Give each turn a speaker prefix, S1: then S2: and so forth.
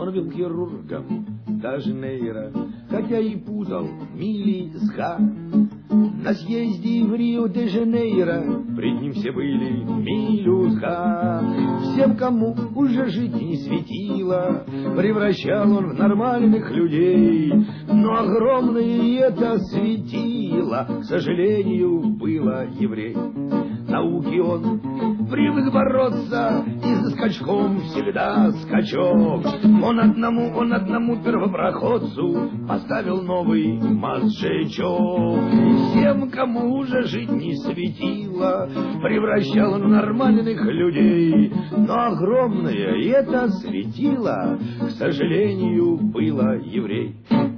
S1: Он был хирургом даже Нейра, хотя и путал мили с ха. На съезде в Рио-де-Жанейро пред ним все были милю с ха. Всем, кому уже жить не светило, превращал он в нормальных людей. Но огромное это светило, к сожалению, было еврей. Науки он привык бороться, и за скачком всегда скачок. Он одному первопроходцу поставил новый мозжечок. Всем, кому уже жить не светило, превращал он в нормальных людей. Но огромное это светило, к сожалению, было еврей.